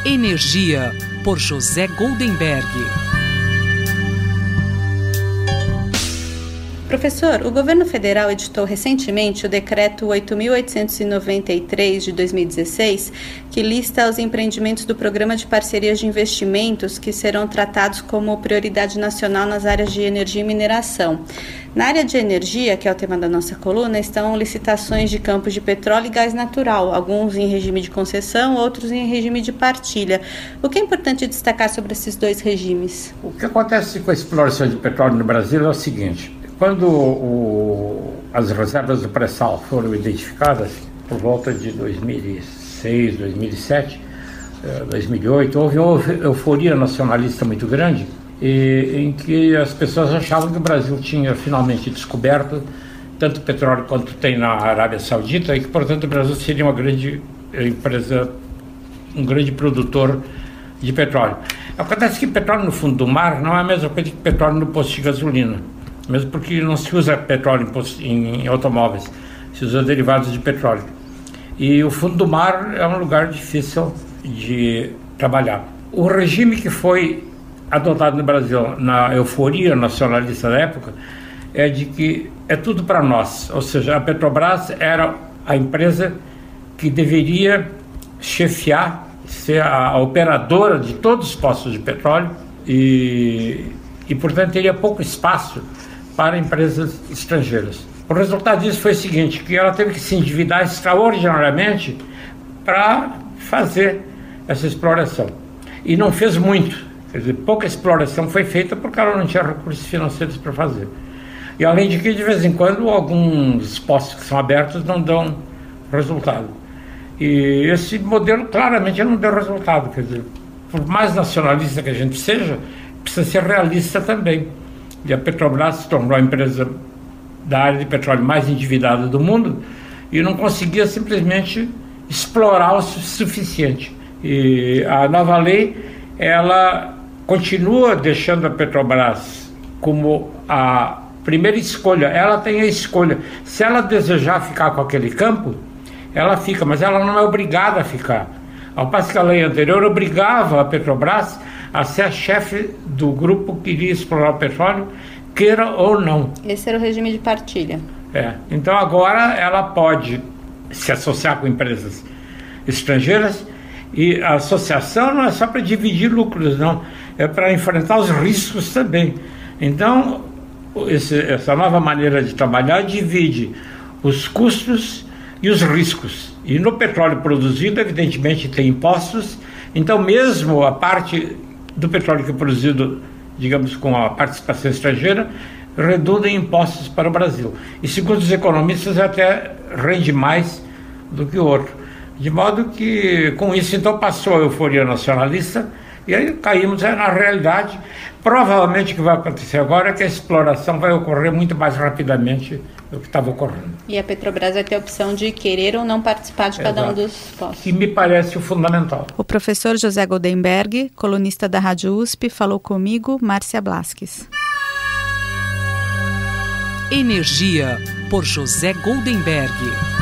Energia, por José Goldenberg. Professor, o governo federal editou recentemente o decreto 8.893 de 2016, que lista os empreendimentos do Programa de Parcerias de Investimentos que serão tratados como prioridade nacional nas áreas de energia e mineração. Na área de energia, que é o tema da nossa coluna, estão licitações de campos de petróleo e gás natural, alguns em regime de concessão, outros em regime de partilha. O que é importante destacar sobre esses dois regimes? O que acontece com a exploração de petróleo no Brasil é o seguinte: quando as reservas do pré-sal foram identificadas, por volta de 2006, 2007, 2008, houve uma euforia nacionalista muito grande, em que as pessoas achavam que o Brasil tinha finalmente descoberto tanto petróleo quanto tem na Arábia Saudita, e que, portanto, o Brasil seria uma grande empresa, um grande produtor de petróleo. Acontece que petróleo no fundo do mar não é a mesma coisa que petróleo no posto de gasolina, mesmo porque não se usa petróleo em automóveis, se usa derivados de petróleo. E o fundo do mar é um lugar difícil de trabalhar. O regime que foi adotado no Brasil na euforia nacionalista da época é de que é tudo para nós, ou seja, a Petrobras era a empresa que deveria chefiar, ser a operadora de todos os postos de petróleo e portanto, teria pouco espaço para empresas estrangeiras. O resultado disso foi o seguinte, que ela teve que se endividar extraordinariamente para fazer essa exploração. E não fez muito, quer dizer, pouca exploração foi feita porque ela não tinha recursos financeiros para fazer. E além de que, de vez em quando, alguns postos que são abertos não dão resultado. E esse modelo claramente não deu resultado, quer dizer, por mais nacionalista que a gente seja, precisa ser realista também. E a Petrobras se tornou a empresa da área de petróleo mais endividada do mundo e não conseguia simplesmente explorar o suficiente. E a nova lei, ela continua deixando a Petrobras como a primeira escolha. Ela tem a escolha. Se ela desejar ficar com aquele campo, ela fica, mas ela não é obrigada a ficar. Ao passo que a lei anterior obrigava a Petrobras a ser a chefe do grupo que iria explorar o petróleo, queira ou não. Esse era o regime de partilha. Então agora ela pode se associar com empresas estrangeiras, e a associação não é só para dividir lucros, não, é para enfrentar os riscos também. Então essa nova maneira de trabalhar divide os custos e os riscos. E no petróleo produzido, evidentemente, tem impostos. Então, mesmo a parte do petróleo que é produzido, digamos, com a participação estrangeira, redunda em impostos para o Brasil. E, segundo os economistas, até rende mais do que o outro. De modo que, com isso, então, passou a euforia nacionalista e aí caímos na realidade. Provavelmente o que vai acontecer agora é que a exploração vai ocorrer muito mais rapidamente do que estava ocorrendo. E a Petrobras vai ter a opção de querer ou não participar de cada um dos postos. Que me parece o fundamental. O professor José Goldenberg, colunista da Rádio USP, falou comigo, Márcia Blasques. Energia, por José Goldenberg.